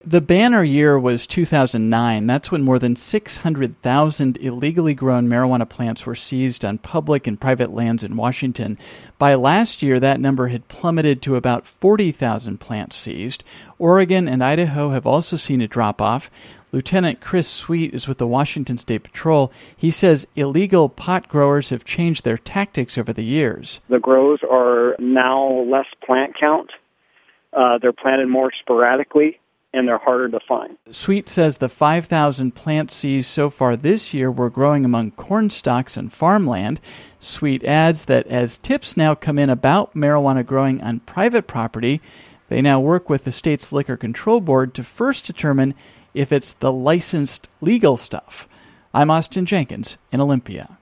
The banner year was 2009. That's when more than 600,000 illegally grown marijuana plants were seized on public and private lands in Washington. By last year, that number had plummeted to about 40,000 plants seized. Oregon and Idaho have also seen a drop-off. Lieutenant Chris Sweet is with the Washington State Patrol. He says illegal pot growers have changed their tactics over the years. The grows are now less plant count. They're planted more sporadically, and they're harder to find. Sweet says the 5,000 plants seized so far this year were growing among corn stalks and farmland. Sweet adds that as tips now come in about marijuana growing on private property, they now work with the state's Liquor Control Board to first determine if it's the licensed legal stuff. I'm Austin Jenkins in Olympia.